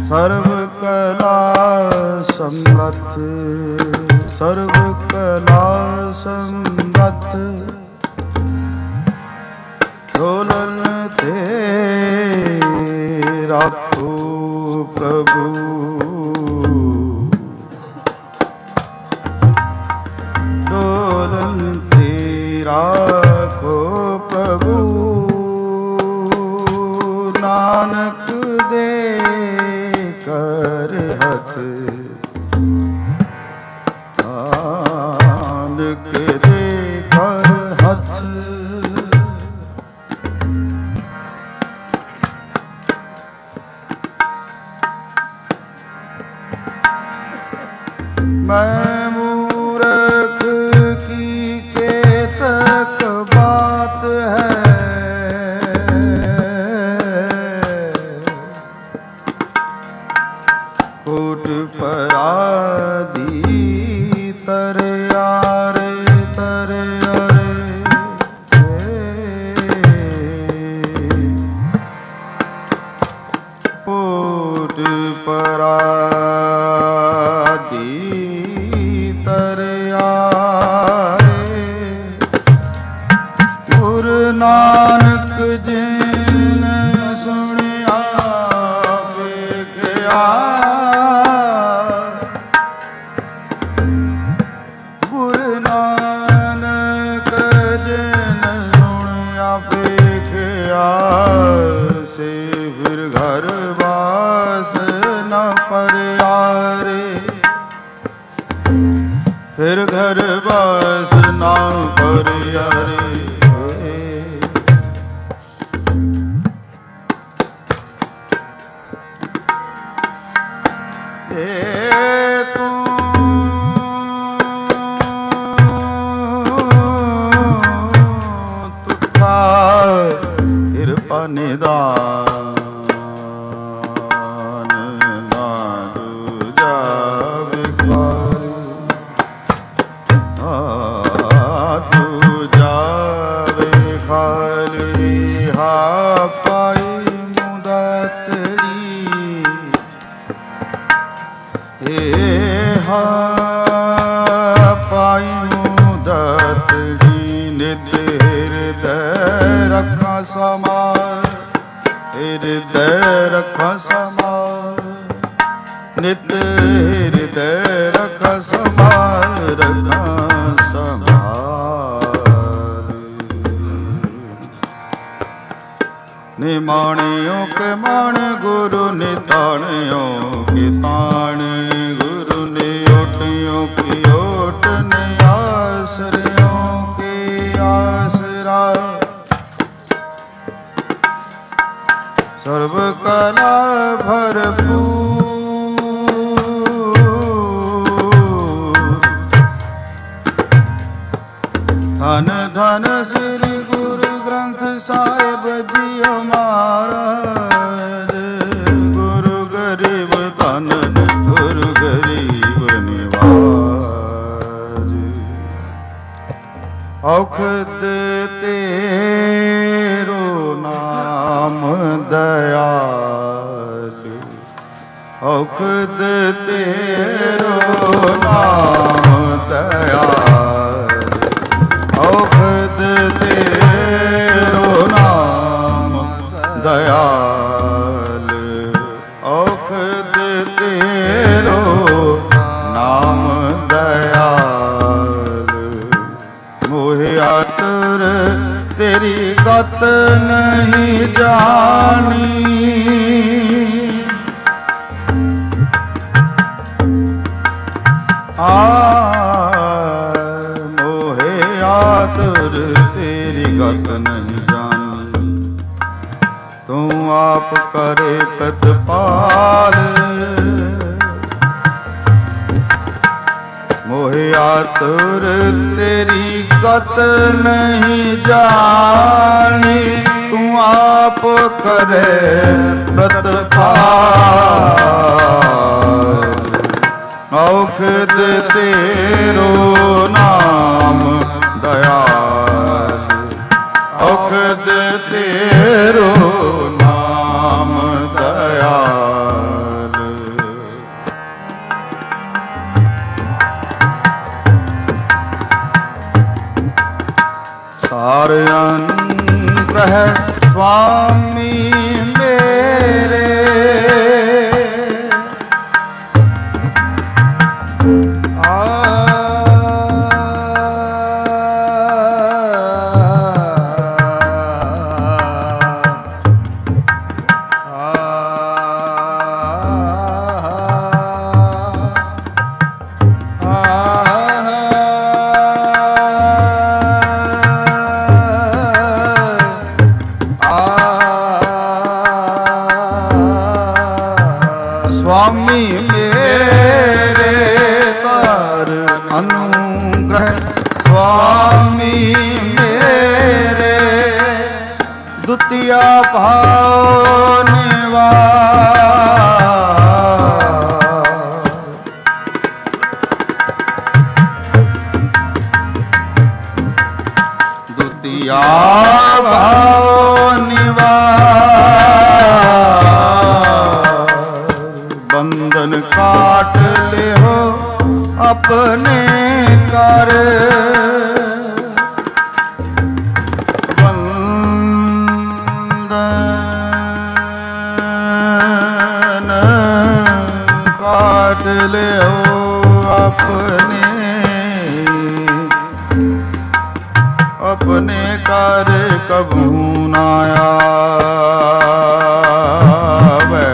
ਸਰਬ ਕਲਾ ਸਮਰੱਥ, ਸਰਬ ਕਲਾ ਸਮਰੱਥ, ਡੋਲਨ ਤੇ ਰਾਖੋ ਪ੍ਰਭੂ, ਡੋਲਨ ਤੇ ਰਾਖੋ ਪ੍ਰਭੂ, ਨਾਨਕ ਦੇ ਕਰ ਹੱਥ, ਨਾਨਕ ਦੇ ਕਰ ਹੱਥ। ਮੈਂ ਮੂਰਖ ਕੀ ਕੇਤਕ ਬਾਤ ਹੈ, ਕੋਟ ਪਰਾਧੀ ਤਰਿਆਰੇ ਤਰਿਆਰੇ, ਕੋਟ ਪਰਾਧੀ ਤਰਿਆਰੇ, ਗੁਰੂ ਨਾਨਕ ਜਿਨ ਸੁਣਿਆ ਵੇਖਿਆ, ਗੁਰੂ ਨਾਨਕ ਜਿਨ ਸੁਣਿਆ ਵੇਖਿਆ, ਸੇ ਫਿਰ ਘਰ ਵਾਸ ਨ ਪਰਿਆਰੇ, ਫਿਰ ਘਰ ਵਾਸ ਨਾ ਪਰਿਆਰੇ। ਕਿਰਪਾ ਨਿਦਾਨ ਨਾ ਦੂਜਾ ਵਿਕਾਰੀ, ਦੂਜਾ ਵਿਖਾਲੀ ਹਾ ਪਾਈ ਮੁਦਤਰੀ, ਹਾ ਪਾਈ ਮੁਦਤਰੀ, ਨਿਤ ਹਿਰਦੈ ਰੱਖਾਂ ਸਮਾਰ, ਹਿਰਦੈ ਰੱਖਾਂ ਸਮਾਰ, ਨਿਤ ਹਿਰਦੈ ਰੱਖਾਂ ਸਮਾਰ, ਰੱਖਾਂ ਸਮਾਰ। ਨਿਮਾਣਿਓ ਕੇ ਮਾਣ ਗੁਰੂ ਨਿਤਾਣਿਓ ਕੇ ਤਾਣ, ਗੁਰੂ ਨੇ ਓਟਿਓ ਕੀ ਓਟ, ਨੇ ਆਸਰਿਓ ਕੇ ਆਸਰਾ, ਸਰਬ ਕਲਾ ਭਰਪੂਰ, ਧਨ ਧਨ ਸ੍ਰੀ ਗੁਰੂ ਗ੍ਰੰਥ ਸਾਹਿਬ ਜੀ ਮਹਾਰਾਜ, ਗੁਰੂ ਗਰੀਬ ਧਨ ਗੁਰੂ ਗਰੀਬ ਨਿਵਾਜ, ਔਖਦ ਤੇਰੋ ਨਾਮ ਦਇਆਲ, ਔਖਦ ਤੇਰੋ ਨਾਮ ਦਇਆਲ, ਔਖਦ ਤੇਰੋ ਨਾਮ ਦਇਆਲ, ਔਖਦ ਤੇਰੋ ਨਾਮ ਦਇਆਲ, ਮੋਹਿ ਆਤੁਰ ਤੇਰੀ ਗਤ ਨਹੀਂ ਜਾਣੀ, ਮੋਹਿ ਆਤੁਰ ਤੇਰੀ ਗਤ ਨਹੀਂ ਜਾਣੀ, ਤੂੰ ਆਪ ਕਰੇ ਪ੍ਰਤਪਾਲ, ਮੋਹਿ ਆਤੁਰ ਤੇਰੀ ਗਤ ਨਹੀਂ ਜਾਣੀ, ਤੂੰ ਆਪ ਕਰੇ ਪ੍ਰਤਪਾਲ, ਔਖਦ ਤੇਰੋ ਨਾਮ ਦਇਆਲ, ਔਖਦ ਤੇਰੋ ਨਾਮ ਦਇਆਲ, स्वामी मेरे तार अनुग्रह स्वामी मेरे द्वितीया भाव द्वितीया भाव बंधन काट ले हो अपने कर बंधन काट ले हो अपने कर कबू न आवे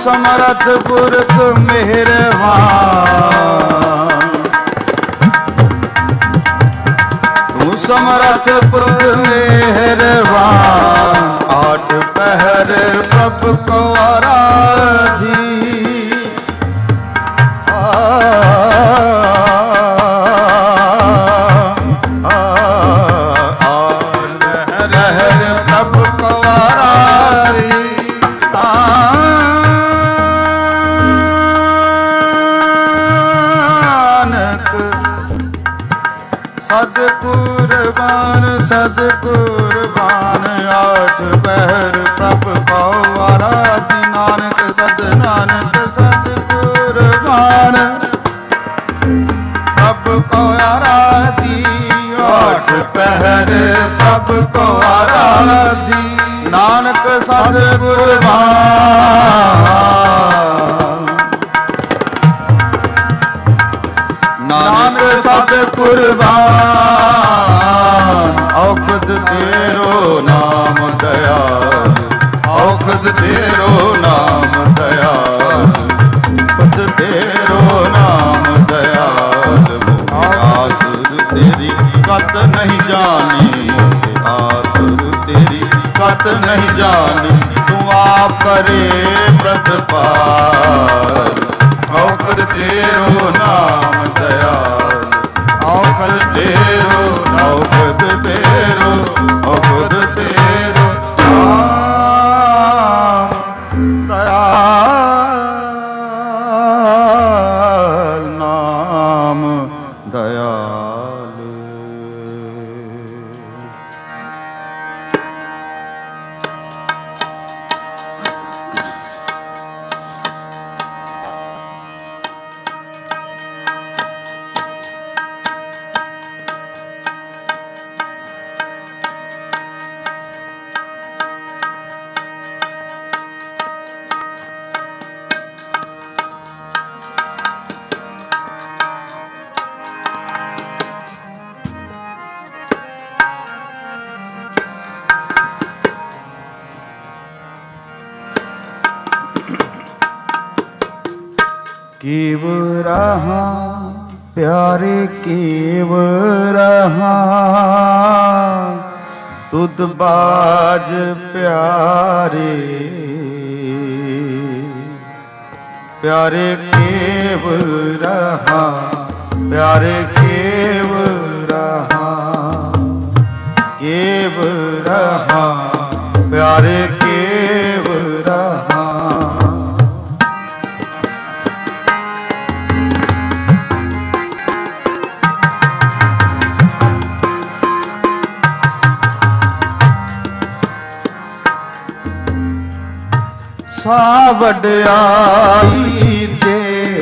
ਸਮਰਥ ਪੁਰਖ ਮਿਹਰਬਾਨ, ਤੂੰ ਸਮਰਥ ਪੁਰਖ ਮਿਹਰਬਾਨ, ਆਠ ਪਹਿਰ ਪ੍ਰਭ ਕੋ ਆਰਾਧੀ। ਸਜ ਕੁਰਬਾਨ ਸਜ ਕੁਰਬਾਨ, ਆਠ ਪਹਿਰ ਪ੍ਰਭ ਕੋ ਆਰਾਧੀ। ਨਾਨਕ ਸਜ ਨਾਨਕ ਸਜ ਕੁਰਬਾਨ ਪ੍ਰਭ ਕੋ ਆਰਾਧੀ, ਆਠ ਪਹਿਰ ਪ੍ਰਭ ਕੋ ਆਰਾਧੀ। ਨਾਨਕ ਸਜ ਕੁਰਬਾਨ, ਨਾਨਕ ਸਤ ਕੁਰਬਾਨ, ਔਖਦ ਤੇਰੋ ਨਾਮ ਦਇਆਲ, ਔਖਦ ਤੇਰੋ ਨਾਮ ਦਇਆਲ, ਔਖਦ ਤੇਰੋ ਨਾਮ ਦਇਆਲ। ਆਤੁਰ ਤੇਰੀ ਕਤ ਨਹੀਂ ਜਾਣੀ, ਆਤੁਰ ਤੇਰੀ ਕਤ ਨਹੀਂ ਜਾਣੀ, ਤੂੰ ਆਪ ਕਰੇ ਪ੍ਰਤਪਾਲ। ਔਖਦ ਤੇਰੋ ਨਾਮ ਦਇਆਲ, ਔਖਦ ਤੇਰੋ, ਔਖਦ ਤੇਰੋ, ਔਖਦ ਤੇਰੋ ਨਾਮ ਦਇਆਲ, ਨਾਮ ਦਇਆਲ। केव रहा प्यारे केव रहा, तुद बाज प्यारे, प्यारे केव रहा, प्यारे केव रहा, केव रहा, प्यारे केव रहा। सा वड्याई दे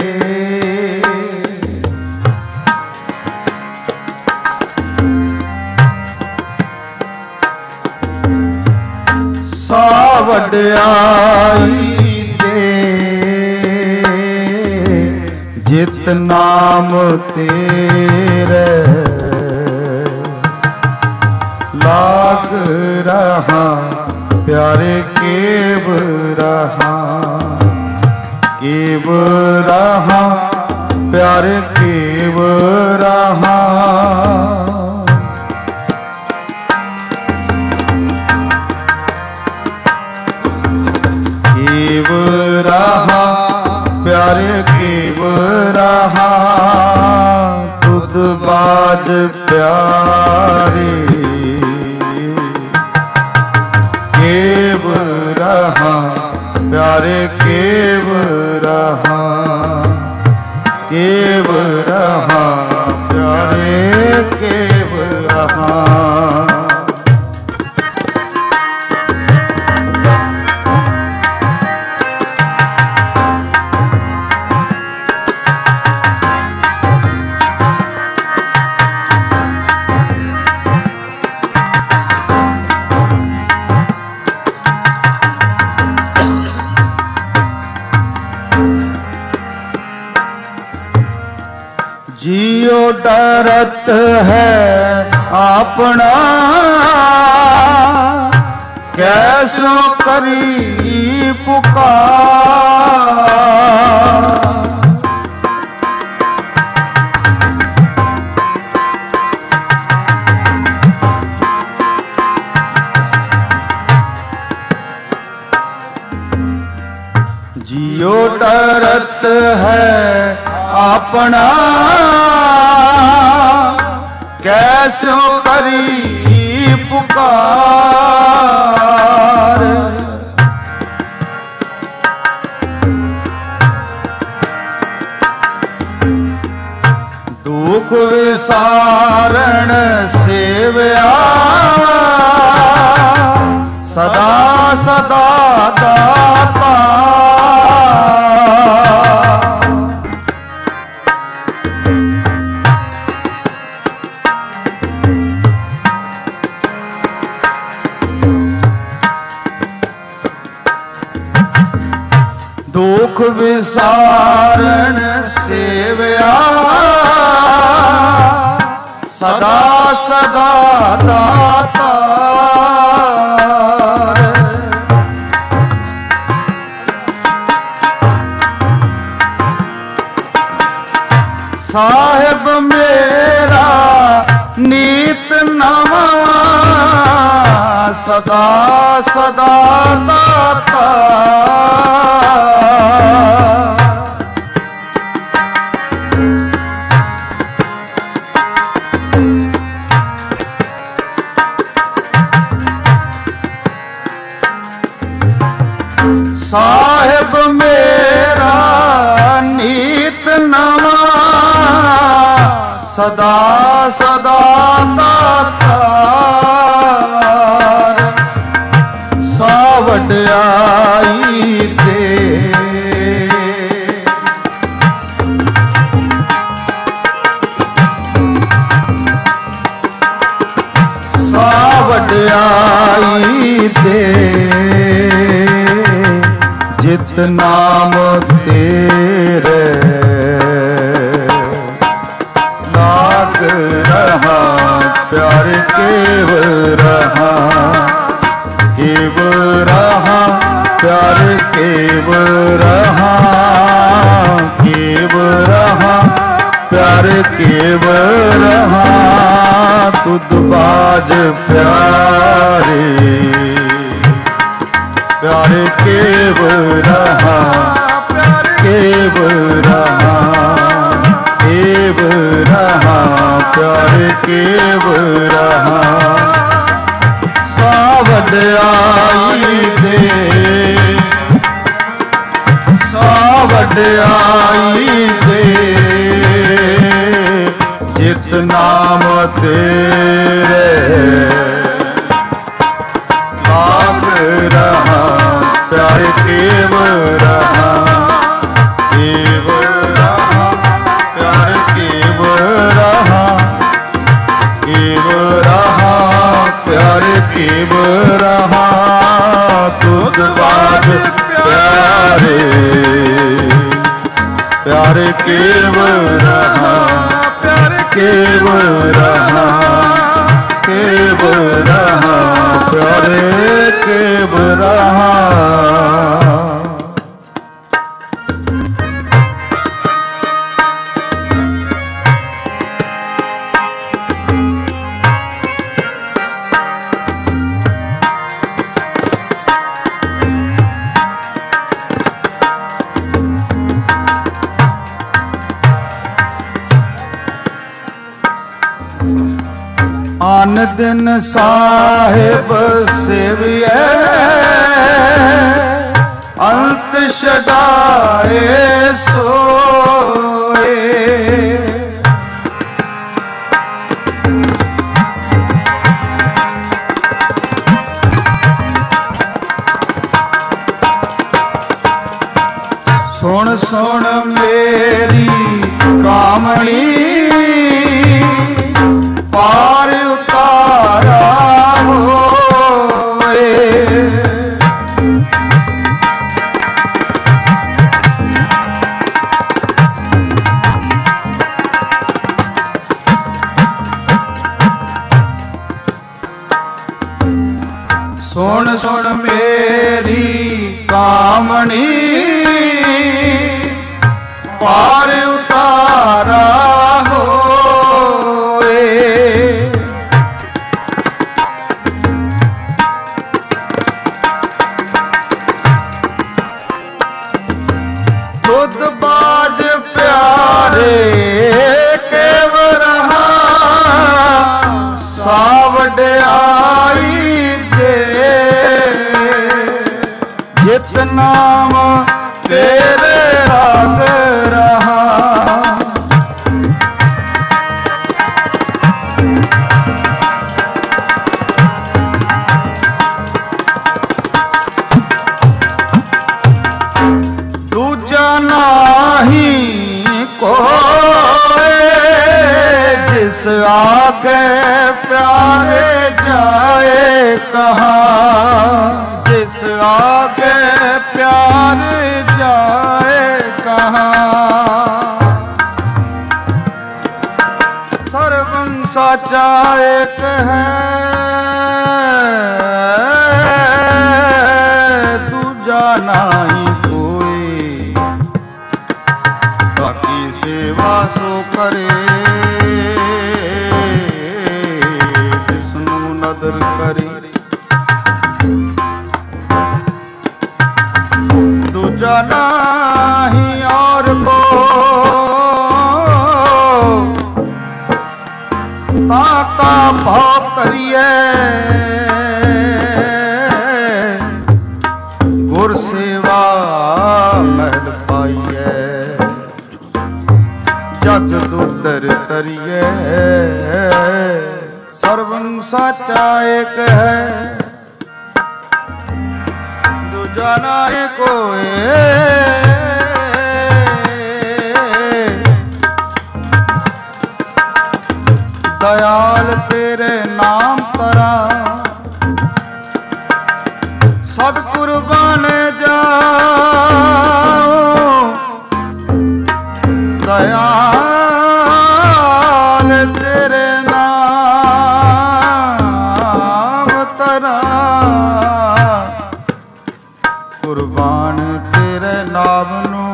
सा वड्याई दे, जित नाम तेरे लाग रहा, प्यारे केव रहा, केव रहा, प्यारे केव रहा। केव रहा, प्यारे केव रहा, तुद बाज प्यारे, केव रहा, प्यारे केव रहा, केव रहा, प्यारे केव रहा। जियो डरत है अपना, कैसो करी पुकार, जियो डरत है अपना कैसो करी पुकार। दुख विसारण सेवया सदा सदा दाता। दुख विसारण सेवया सदा सदा दाता। साहिब मेरा नीत नवा सदा सदा दाता। साहिब मेरा नीत नवा सदा सदा दातार। सा वड्याई दे सा वड्याई दे जित नाम तेरे लाग रहा प्यार केव रहा प्यार केव रहा प्यार केव रहा। तुद बाज प्यारे प्यार केव रहा केव रहा प्यार केव रहा। सावड आई दे सावड आई दे जित नाम तेरे लाग रहा प्यार केव रहा प्यार केव रहा प्यार केव रहा। तुद बाज प्यारे प्यार केव रहा प्यार केव रहा प्यार केव रहा। आन दिन साहिब सेविए अंत छड़ाए सोए। सुन सुन मेरी कामणी पार उतारा होए। सुन सुन मेरी कामणी पार उतारा होए। ਦੁੱਧ ਬਾਜ ਪਿਆਰੇ ਕੇਵ ਰਹਾ ਸਾਵਡਿਆਈ ਦੇ ਜਿਤ ਨਾਮ ਤੇਰੇ ਰਾਗ ਰਹਾ ਦੂਜਾ ਨਾਹੀ ਕੋਏ ਜਿਸ ਆਗੇ ਪਿਆਰੇ ਜਾਏ ਕਹਾ ਜਿਸ ਆਗੇ ਪਿਆਰੇ ਜਾਏ ਕਹਾ ਸਰਵੰ ਸਾਚਾ ਏਕ ਹੈ ਦੂਜਾ ਨਾਹੀ ਕੋਈ ਬਾਕੀ ਸੇਵਾ ਸੋ ਕਰੇ ਜਿਸਨੂੰ ਨਦਰ ਕਰੇ ਦੂਜਾ ਨਾਹੀ ਔਰ ਕੋ ਤਾਕਾ ਭਾਵ ਕਰੀਏ ਗੁਰ ਸੇਵਾ ਮਹਿਲ ਪਾਈਐ ਜਗ ਦੁਤਰ ਤਰੀਏ ਸਰਵੰ ਸਾਚਾ ਏਕ ਹੈ ਦੂਜਾ ਨਾਹੀ ਕੋਏ ਦਇਆਲ ਤੇਰੇ ਨਾਮ ਤਰਾ ਸਦ ਕੁਰਬਾਨ ਜਾਓ ਦਇਆਲ ਤੇਰੇ ਨਾਮ ਤਰਾ ਕੁਰਬਾਨ ਤੇਰੇ ਨਾਮ ਨੂੰ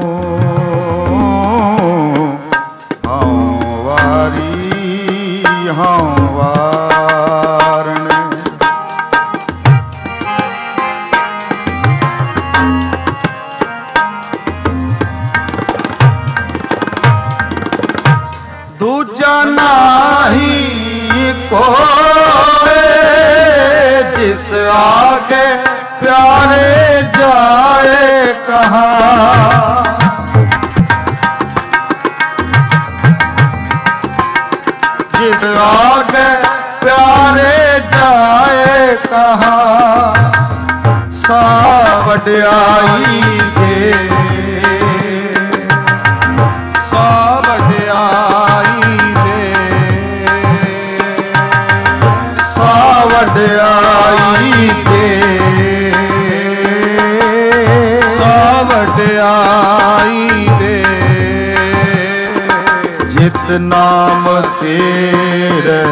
ਹਉ ਵਾਰੀ ਹਉ ਵਾਰਨ ਦੂਜਾ ਨਾਹੀ ਕੋਏ ਜਿਸ ਆਗੇ ਪਿਆਰੇ ਜਾਏ ਕਹਾ ਜਿਸ ਆਗੇ ਪਿਆਰੇ ਜਾਏ ਕਹਾ ਸਾ ਵਡਿਆਈ ਦੇ ਸਾ ਵਡਿਆਈ ਦੇ ਸਾ ਵਡਿਆਈ ਦੇ ਸਾ ਵਡਿਆਈ ਦੇ ਜਿਤ ਨਾਮ ਤੇਰੇ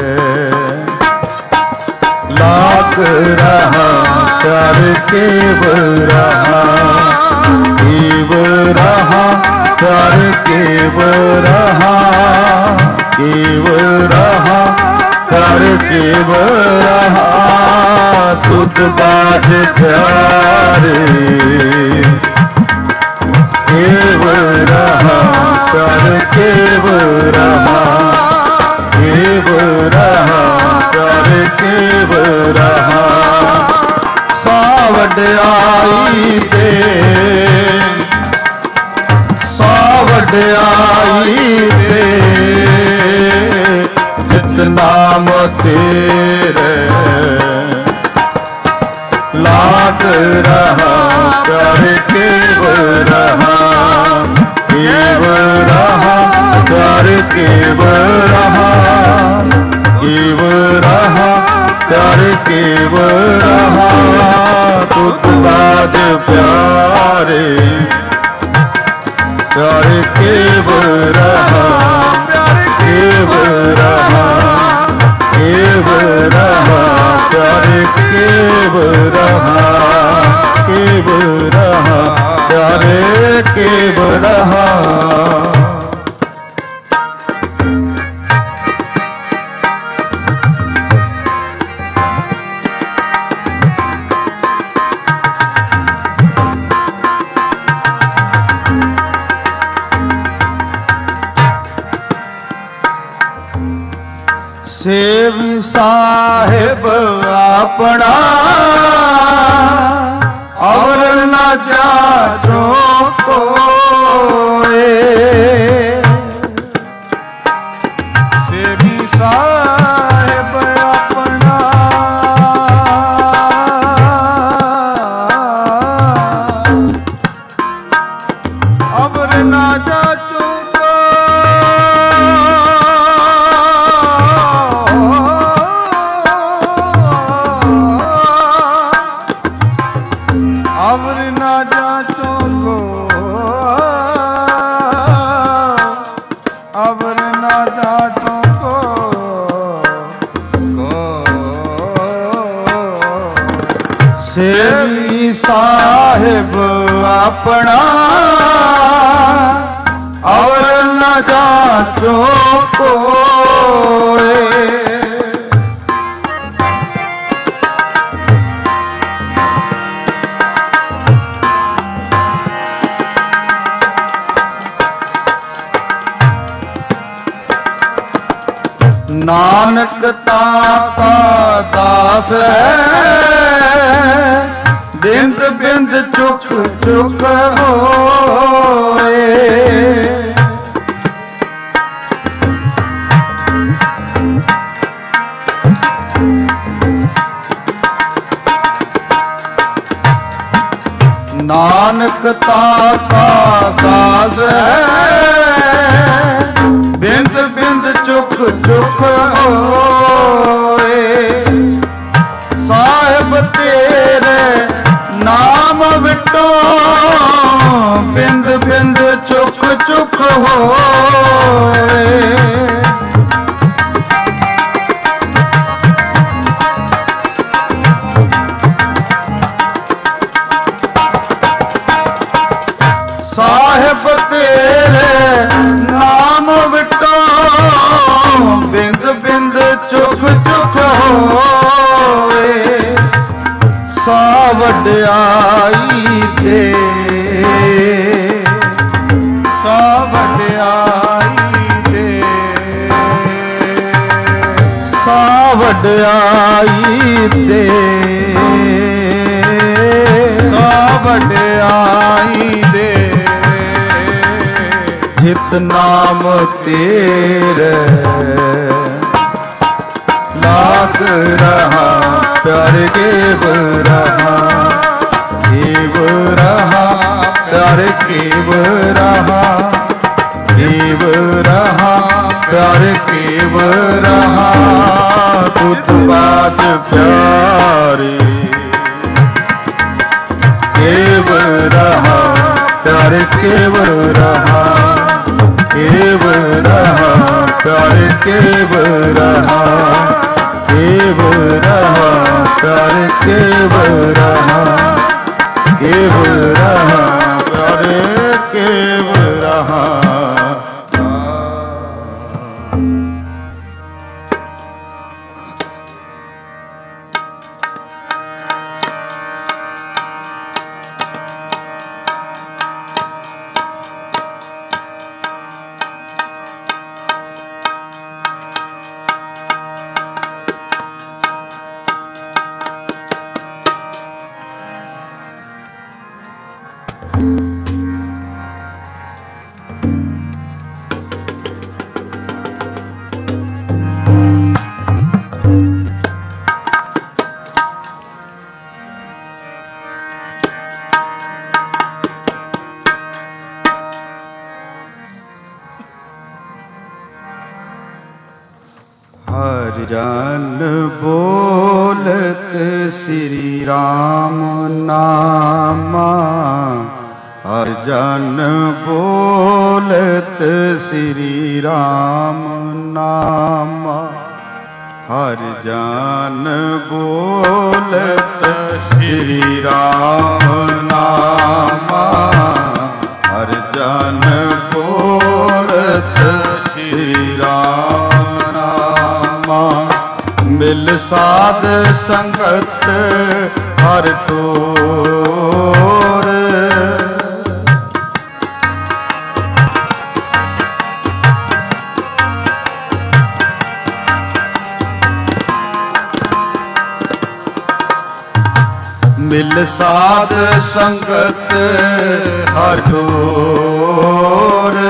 ਲਾਗ ਰਹਾ ਕਰ ਕੇਵ ਰਹਾ ਕੇਵ ਰਹਾ ਕਰ ਕੇਵ ਰਹਾ ਕੇਵ ਰਹਾ ਕਰ ਕੇਵ ਰਹਾ ਤੁਧ ਬਾਝ ਪਿਆਰੇ ਕੇਵ ਰਹਾ ਕਰ ਕੇਵ ਰਹਾ ਕੇਵ ਰਹਾ ਕਰ ਕੇਵ ਰਹਾ ਸਾ ਵਡਿਆਈ ਦੇ ਸਾ ਵਡਿਆਈ ਦੇ ਜਿਤ ਨਾਮ ਤੇਰੇ ਲਾਗ ਰਹਾ ਕਰ ਕੇਵ ਰਹਾ ਕੇਵ ਰਹਾ ਕਰ ਕੇਵ ਰਹਾ ਕੇਵ ਰਹਾ ਕਰ ਕੇਵ ਰਹਾ ਤੁਧ ਬਾਝ ਪਿਆਰੇ ਪਿਆਰੇ ਕੇਵ ਰਹਾ ਕੇਵ ਰਹਾ ਕੇਵ ਰਹਾ ਪਿਆਰੇ ਕੇਵ ਰਹਾ ਕੇਵ ਰਹਾ ਪਿਆਰੇ ਕੇਵ ਰਹਾ ਆਪਣਾ ਔਰ ਨਾ ਜਾਚੋ ਕੋਏ। ਸੇਵੀ ਸਾਹਿਬ ਆਪਣਾ ਅਵਰ ਨਾ ਜਾਚੋ ਅਵਰ ਨਾ ਜਾਚੋ ਕੋ ਅਵਰ ਨਾ ਜਾਚੋ ਕੋ ਸੇਵੀ ਸਾਹਿਬ ਆਪਣਾ ਅਵਰ ਨਾ ਜਾਚੋ ਕੋਏ। ਨਾਨਕ ਤਾਤਾ ਦਾਸ ਹੈ ਬਿੰਦ ਬਿੰਦ ਚੁੱਕ ਚੁੱਕ ਹੋਏ। ਨਾਨਕ ਤਾਤਾ ਦਾਸ ਹੈ ਬਿੰਦ ਬਿੰਦ ਚੁੱਕ ਚੁੱਕ ਹੋਏ। ਸਾਹਿਬ ਤੇਰੇ ਨਾਮ ਵਿਟੋ ਬਿੰਦ ਬਿੰਦ ਚੁੱਕ ਚੁੱਕ ਹੋਏ। ਸਾਹਿਬ ਤੇਰੇ ਨਾਮ ਵਿਟੋ ਬਿੰਦ ਬਿੰਦ ਚੁੱਕ ਚੁੱਕ ਹੋਏ। ਸਾ ਵਡਿਆਈ ਤੇ ਸਾ ਵਡਿਆਈ ਤੇ ਸਾ ਵਡਿਆਈ ਤੇ ਸਾ ਵਡਿਆਈ ਦੇ ਜਿਤ ਨਾਮ ਤੇਰੇ ਲਾਗ ਰਹਾ ਪਿਆਰ ਕੇਵ ਰਹਾ ਕੇਵ ਰਹਾ ਪਿਆਰ ਕੇਵ ਰਹਾ ਕੇਵ ਰਹਾ ਪਿਆਰ ਕੇਵ ਰਹਾ ਤੁਧ ਬਾਜ ਪਿਆਰੇ ਕੇਵ ਰਹਾ ਪਿਆਰ ਕੇਵ ਰਹਾ ਕੇਵ ਰਹਾ ਪਿਆਰ ਕੇਵ ਰਹਾ ਕੇਵ ਰਹਾ ਪਿਆਰ ਕੇਵ ਰਹਾ ਕੇਵ ਰਹਾ ਪਿਆਰ ਕੇਵ ਰਹਾ। हर जन बोलत श्री राम नामा हर जन बोलत श्री राम नामा हर जन बोलत श्री राम नामा हर जन बोलत श्री राम नामा मिल साध संगत हर टोर साध संगत हर डोर,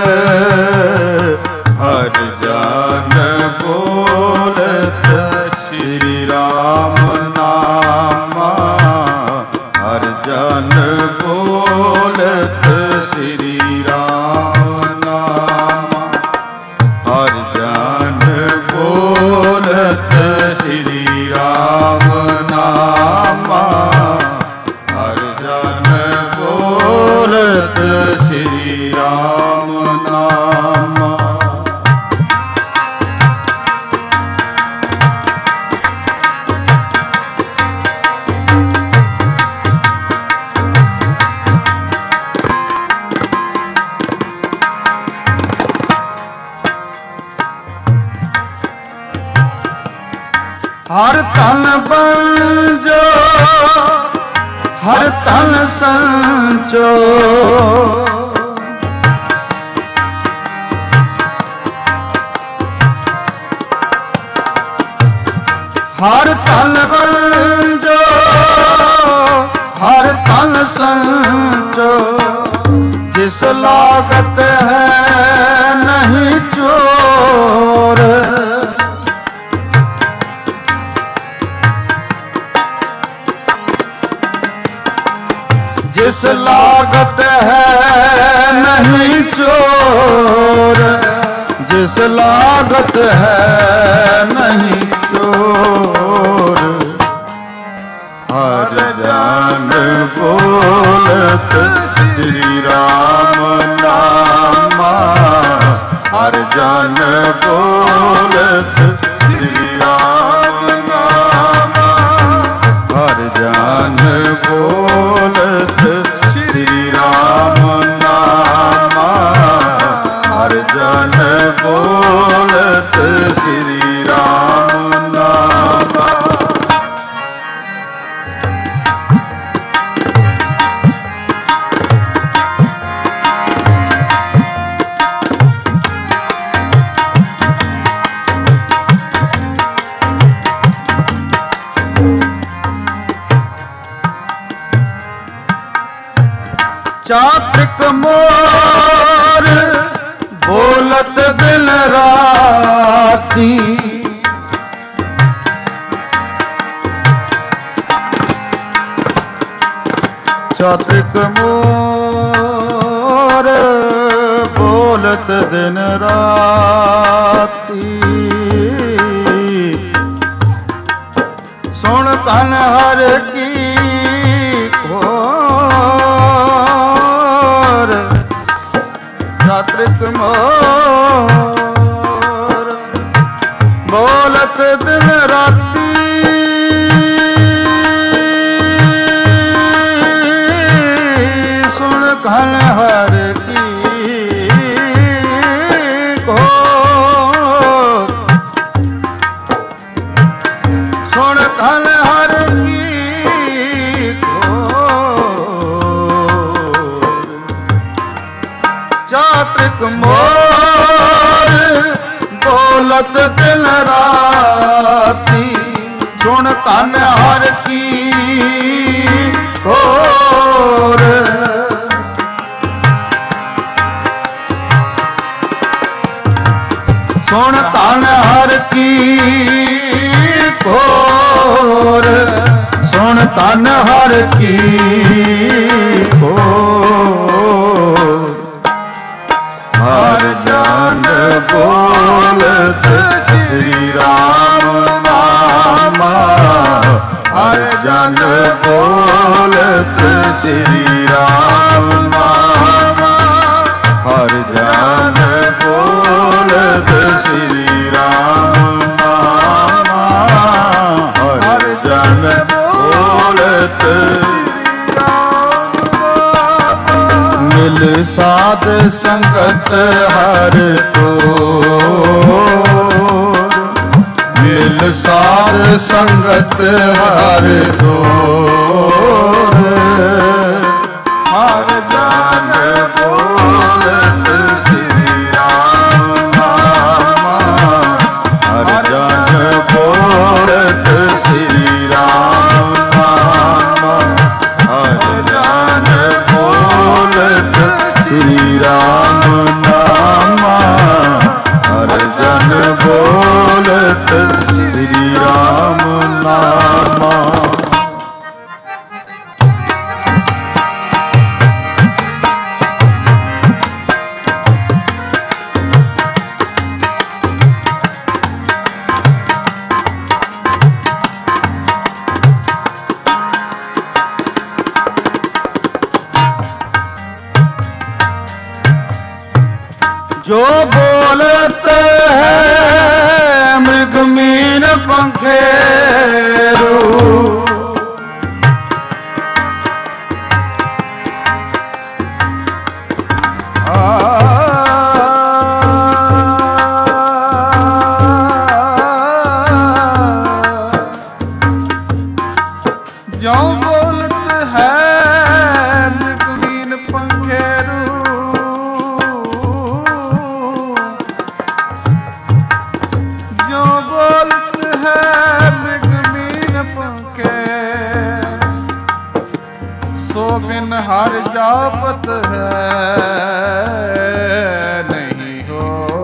हर जन बोलत श्री राम नामा, हर जन बोलत श्री राम नामा, हर जन बोलत श्री राम नामा, हर जन बोलत श्री राम नामा। हर तन बंजो हर तन संचो, हर तन बंजो हर तन संचो, जिस लागत है नहीं चोर, जिस लागत है नहीं चोर, जिस लागत है नहीं चोर, हर जन बोलत श्री राम नामा, हर जन बोलत श्री राम नामा, हर जन बोलत श्री राम नामा, हर जन बोलत श्री राम नामा। चात्रिक मोर बोलत दिन राती, चात्रिक मोर बोलत दिन राती, सुन कन हर की चात्रिक मोर बोलत दिन राती, सुन कन हर की घोर, सुन कन हर की घोर, चात्रिक मोर बोलत दिन राती, सुन कन हर की घोर, सुन कन हर की घोर, सुन कन हर की घोर, हर जन बोलत श्री राम नामा, हर जन बोलत श्री राम नामा, हर जन बोलत श्री राम नामा, हर जन बोलत मिल साध संगत हर डोर, मिल साध संगत हर डोर, हर जन बोलत श्री राम नामा, हर जन बोलत श्री राम नामा, श्री राम नामा हर जन बोलत श्री राम नामा। जो बोलत है मृग मीन पंखेरु, जो बोलत है मृग मीन पंखेरु, जो बोलत है मृग मीन पंखे, सो बिन हर जापत है नहीं हो।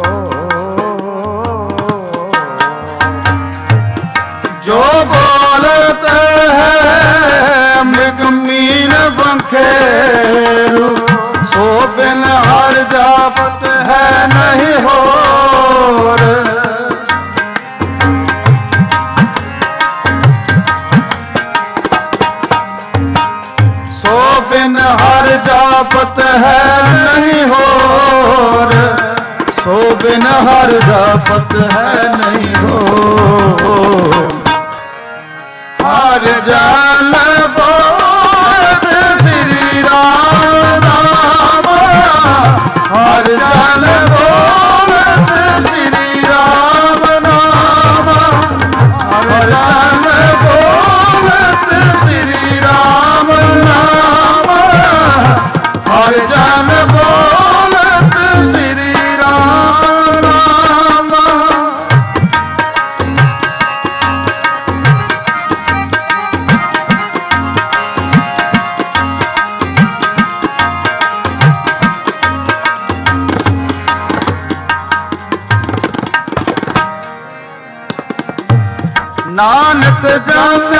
जो बोलत है मृग मीन पंखेरु, सो बिन हर जापत है नहीं हो। सो बिन हर जापत है नहीं हो, सो बिन हर जापत है नहीं हो। हर जन बोलत श्री राम नामा, हर जन बोलत श्री राम नामा, हर जन बोलत श्री राम नामा, हर जन बोलत श्री राम नामा। नानक जन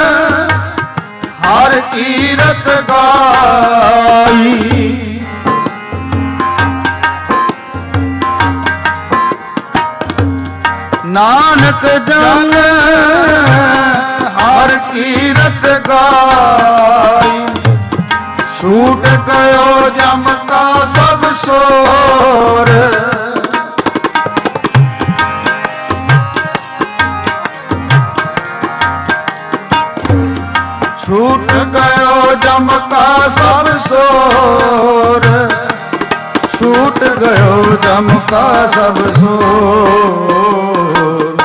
हर कीरत गाई, नानक जन हर कीरत गाई, छूट गयो जम का सब शोर। छूट गयो जम का सब शोर, छूट गयो जम का सब शोर।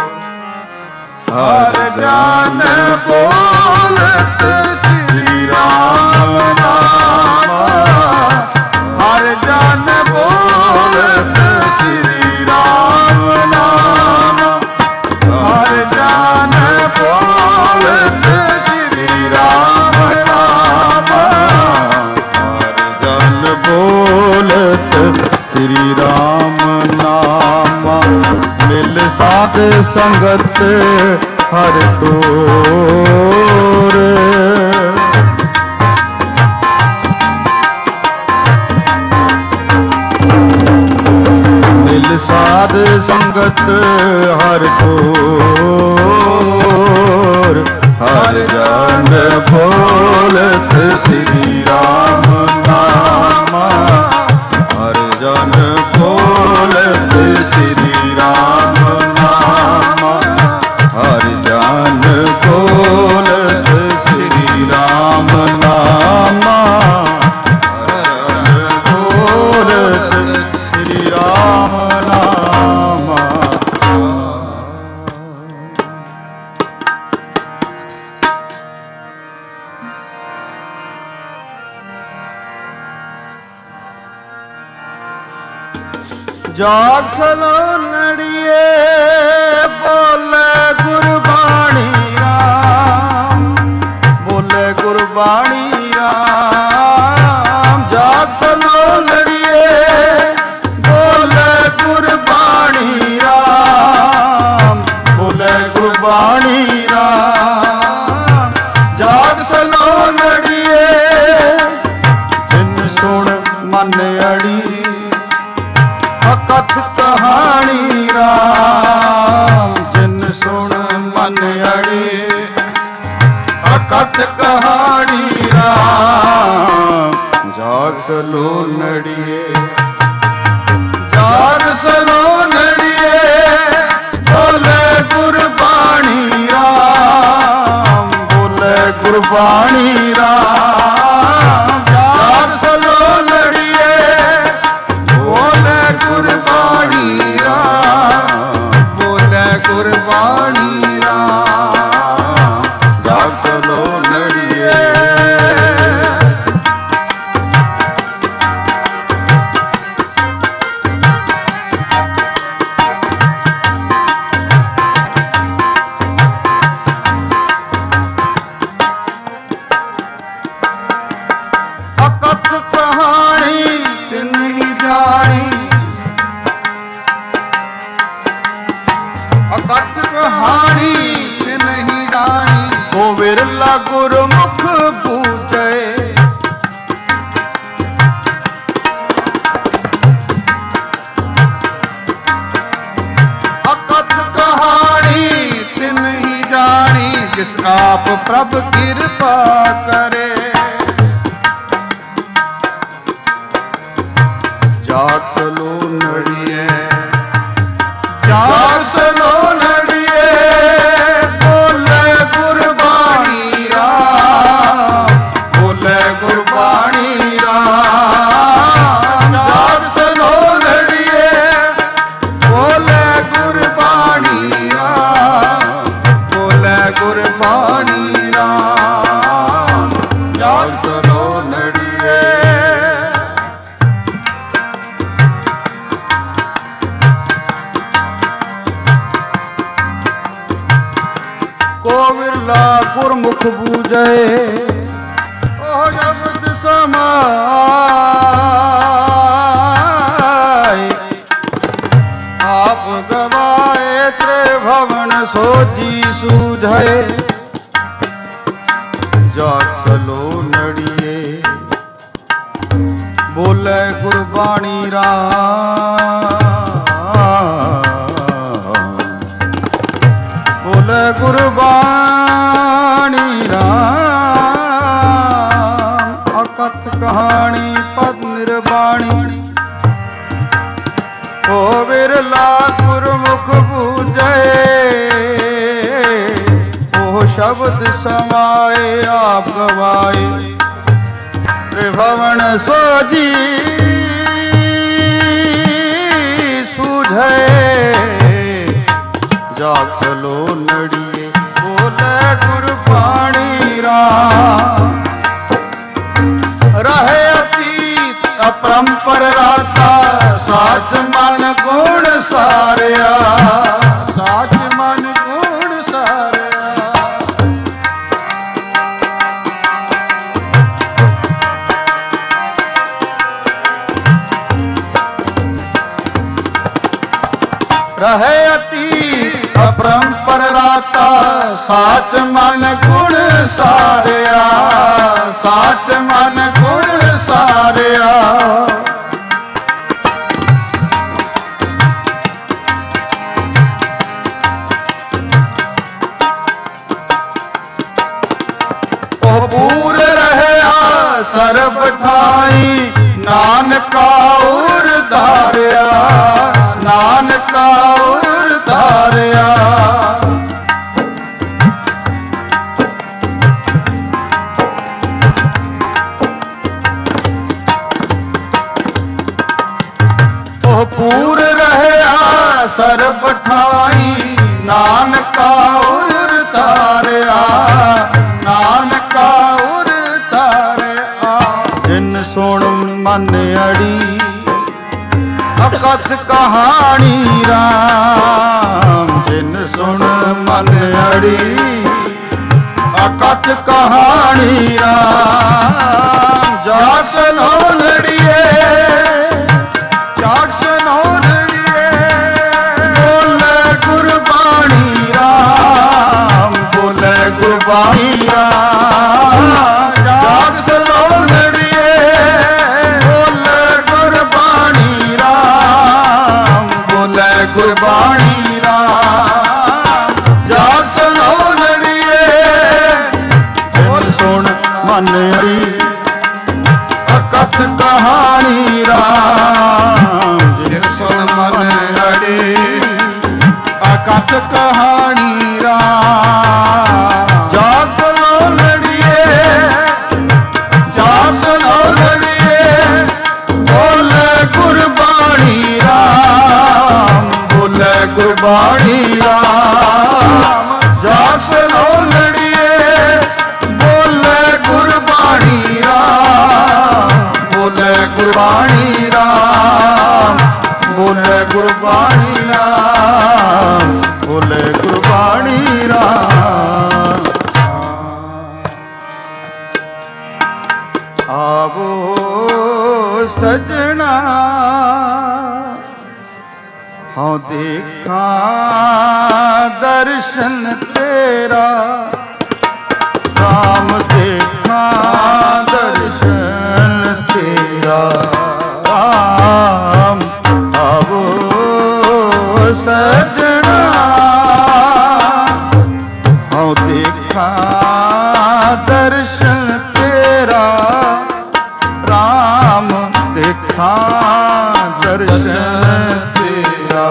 हर जन बोलत श्री राम नामा, हर जन बोलत श्री राम नामा, हर जन बोलत राम नामा, हर जन बोलत श्री राम नामा। मिल साध संगत हर टोर, मिल साध संगत हर टोर। हर जन बोलत श्री राम नामा, हर जन बोलत श्री राम नामा, हर जन बोलत श्री राम नामा, हर जन बोलत श्री राम नामा। जाग सलो नड़िए बोले गुरबाणी राम, बोले गुरबाणी राम। जाग सलो नड़िए मन अड़ी अकथ कहानी राम जिन सुन मन अड़ी अकथ कहानी राम जाग सलो नड़िए जाग सलो नड़िए बोले गुरबाणी राम बोले गुरबाणी राम जाग सलो नड़िए बोले गुरबाणी राम बोले गुरबाणी राम जाग सलो नड़िए विरला गुरमुख पूजे अकथ कहानी तिन ही जानी जिस आप प्रभ कृपा करे जाग सलो नड़िए जाग सलो नड़िए बोले गुरबाणी राम बोले गुरबाणी राम जाग सलो नड़िए बोले गुरबाणी राम बोले गुरबाणी राम जाग सलो नड़िए को विरला गुरमुख बूझे ओ शब्द समाए आप गवाए त्रिभुवन सोची सूझे जाग सलो नड़िए बोले गुरबाणी राम बोले गुरबाणी राम अकथ कहानी पद निर्वाणी ओ विरला गुरमुख बूझे ओ शब्द समाए आप गवाए त्रिभुवन सोजी सूझे जाग सलो नड़िए बोले गुरबाणी राम रहे अतीत अपरंपर राता साच मन गुण सारिया साच मन गुण सारिया रहे अतीत अपरंपर राता साच मन गुण सारिया साच मन गुण सारिया ओ पूर रहया सर्ब ठाई नानका उर धारिया नानका उर धारिया ओ पूर रहया सर्ब ठाई नानका उर धारिया नानका उर धारिया जिन सुन मन अड़ी अकथ कहानी राम जिन सुन मन अड़ी अकथ कहानी राम जाग सलो नड़िए जाग सलो नड़िए बोले गुरबाणी राम बोले गुरबाणी राम जाग सलो नड़िए बोले ਗੁਰਬਾਣੀ ਰਾਮ ਜਾਸ ਲੋ ਲੜੀਏ ਬੋਲੇ ਗੁਰਬਾਣੀ ਰਾਮ ਬੋਲੇ ਗੁਰਬਾਣੀ ਰਾਮ ਬੋਲੇ ਗੁਰਬਾਣੀ ਰਾਮ ਬੋਲੇ ਗੁਰਬਾਣੀ ਰਾਮ ਆਵੋ ਸਜਣਾ ਹਉ ਦੇਖਾਂ ਦਰਸ਼ਨ ਤੇਰਾ ਰਾਮ ਦੇਖਾਂ ਦਰਸ਼ਨ ਤੇਰਾ ਰਾਮ ਆਵੋ ਸਜਣਾ ਹਉ ਦੇਖਾਂ ਦਰਸ਼ਨ ਤੇਰਾ ਰਾਮ ਦੇਖਾਂ ਦਰਸ਼ਨ ਤੇਰਾ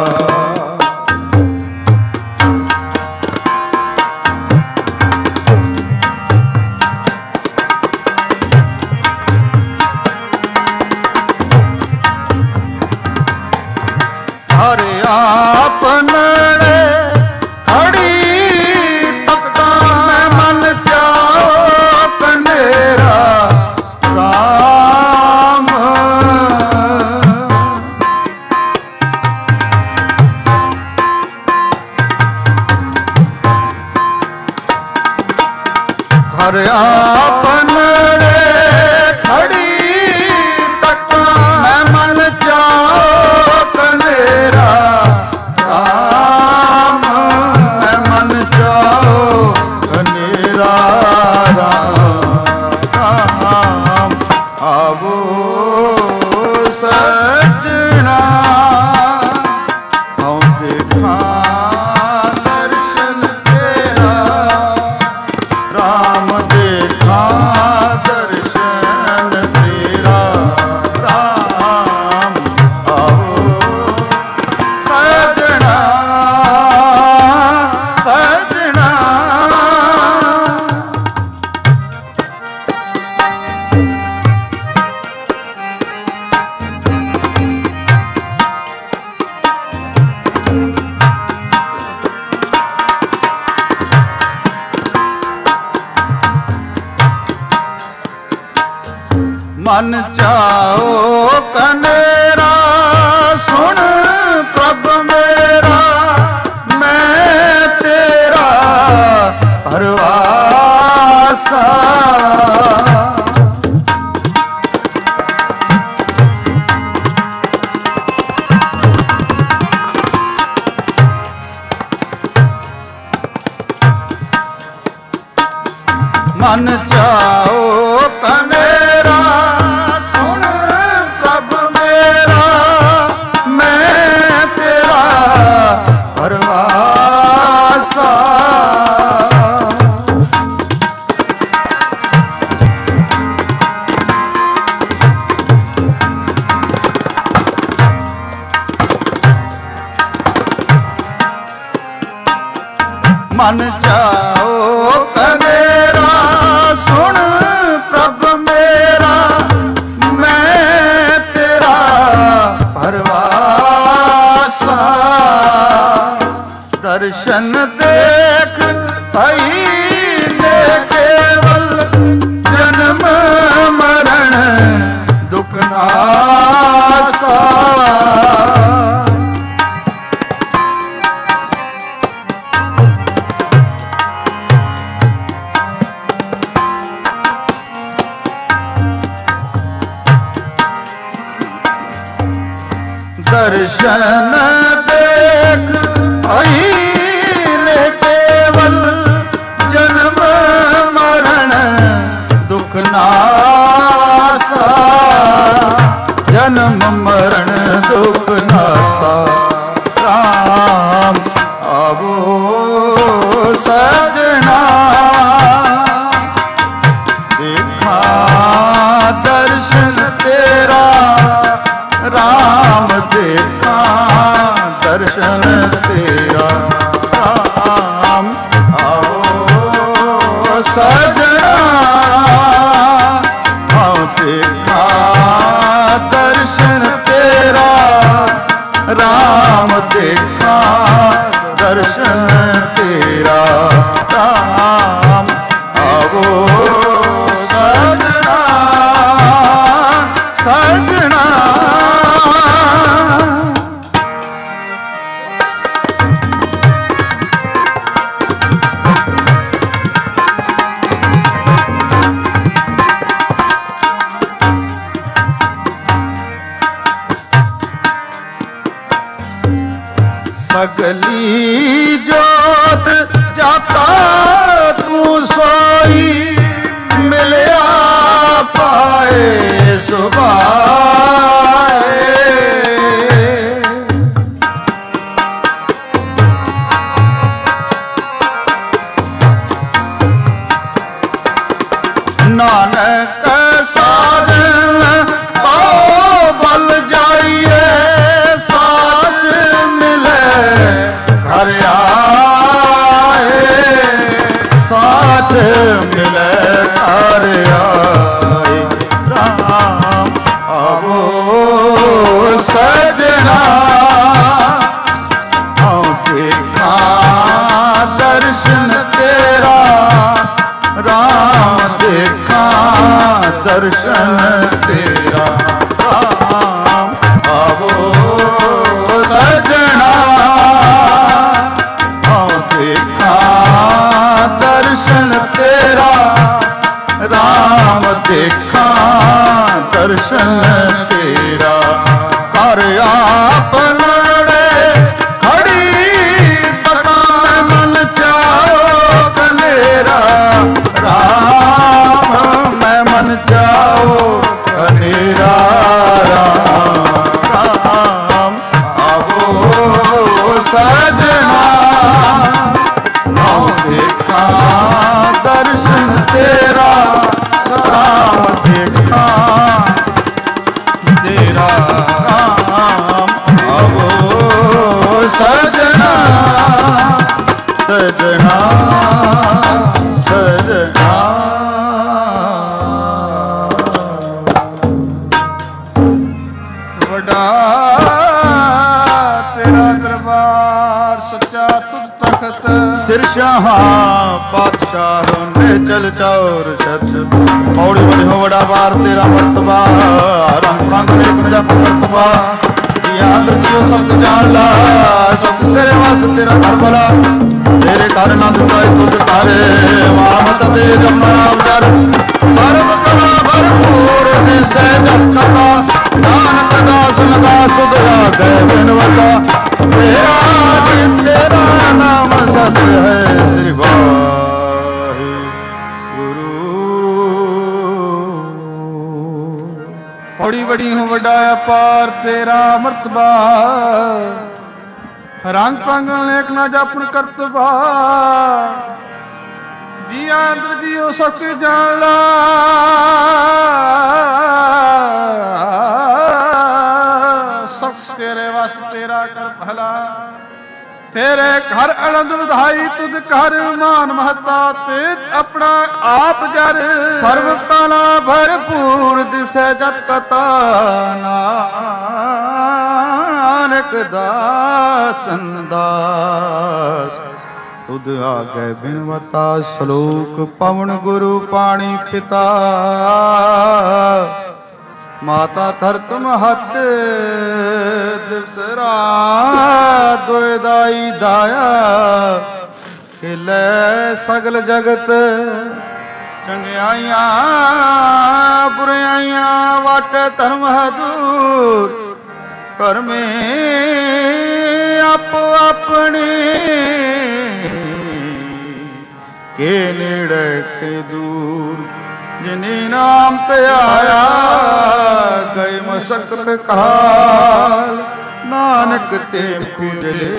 ਹਰ ਆਪ ਨੜੇ ਖੜੀ ਤੱਕਾਂ ਮੈਂ ਮਨ ਚਾਉ ਕਨੇਰਾ ਰਾਮ ਹਰ ਆਪ ਨੜੇ ਖੜੀ ਤੱਕਾਂ ਮੈਂ ਮਨ ਚਾਉ ਕਨੇਰਾ ਰਾਮ ਮੈਂ ਮਨ ਚਾਉ ਕਨੇਰਾ ਰਾਮ ਆਵੋ ਸਜਣਾ ਹਉ ਦੇਖਾਂ ਦਰਸ਼ਨ ਤੇਰਾ ਰਾਮ ਦੇਖਾਂ ਦਰਸ਼ਨ ਤੇਰਾ ਰਾਮ ਆਵੋ ਸਜਣਾ ਸਜਣਾ ਮਨ ਚਾਓ ਕਨੇਰਾ ਸੁਣ ਪ੍ਰਭ ਮੇਰਾ ਮੈਂ ਤੇਰਾ ਪਰਵਾਸਾ ਮਨ ਚਾਓ ਕਨੇਰਾ ਸੁਣ ਪ੍ਰਭ ਮੇਰਾ ਮੈਂ ਤੇਰਾ ਪਰਵਾਸਾ ਮਨ ਚਾਓ ਕਨੇਰਾ ਸੁਣ ਪ੍ਰਭ ਮੇਰਾ ਮੈਂ ਤੇਰਾ ਪਰਵਾਸਾ ਦਰਸ਼ਨ ਦੇਖ ਭਈ ਨੇ ਕੇਵਲ ਜਨਮ ਮਰਨ ਦੁਖ ਨਾਸਾ ਦਰਸ਼ਨ ਦੇਖ ਭਈ ਨੇ ਕੇਵਲ ਜਨਮ ਮਰਨ ਦੁਖ ਨਾਸਾ ਜਨਮ ਮਰਨ ਦੁਖ ਨਾਸਾ ਰਾਮ ਆਵੋ ਸਜਣਾ ਦੇਖਾਂ ਦਰਸ਼ਨ ਤੇਰਾ ਰਾਮ ਦੇਖਾਂ ਦਰਸ਼ਨ ਤੇਰਾ ਰਾਮ ਆਓ ਸਜਣਾ ਆਓ ਦੇਖਾਂ ਦਰਸ਼ਨ ਤੇਰਾ ਰਾਮ ਦੇਖਾਂ दर्शन तेरा राम आवो सजना सजना। सगली जोत जाता तू सोई मिलया पाए सुभाए। नानक साजन तो बल जाइए साज मिले घर आए साथ मिले घर आए। राम आवो सजना देखा दर्शन तेरा राम देखा दर्शन तेरा राम आवो सजना देखा दर्शन तेरा राम देखा दर्शन तेरा। कर आप लड़े खड़ी तका मैं मन चाहो कनेरा राम मैं मन चाहो कनेरा राम आवो सजना देखा दर्शन तेरा राम देखा तेरा राम आवो सजना सजना सजना। वडा तेरा दरबार सच्चा तुझ तखत सिरशाह पातशाह ने चल चौर सच पौड़ी बड़ी हो बड़ा बार तेरा मर्तबा रंग रंग ने तुझा करतबा आंध्र जियो सब जान ला सब तेरे वास तेरा घर भला तेरे घर ना दुआई तुझ करे मामत दे जमना अवतार सर्व कला भरपूर दिसे जत कथा नानक दास दास तुझ राधे बिनवता तेरा तेरा नाम सत है श्री वाहिगुरु। बड़ी बड़ी हूँ वड्डा अपार तेरा मर्तबा रंग पांगल नेक ना जापन करतबा जी आंद्र जियो सब जान ला सब तेरे वास तेरा कर भला तेरे घर आनंद विधाई तुझ घर मान महता ते अपना आप जर सर्व कला भरपूर दिसे जत कथा नानक दासन दास तुद आगे बिनवता श्लोक पवन गुरु पाणी पिता माता धरत महत दिवस रात दोदाई दाया खिले सगल जगत चंगियाइयां बुराइयां वाट धर्म दूर कर में आपो अपने के नेड़े के दूर जिन्हें नाम ते आया गए मशक्कत काल नानक ते पूजले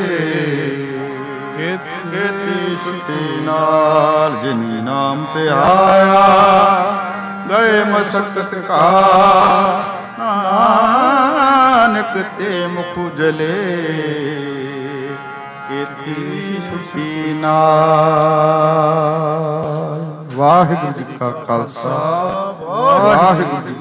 केती छुट्टी नाल जिन्हें नाम ते आया गए मशक्कत काल नानक ते मुकुजले केती छुट्टी नाल। वाहिगुरु जी का खालसा वाहिगुरु जी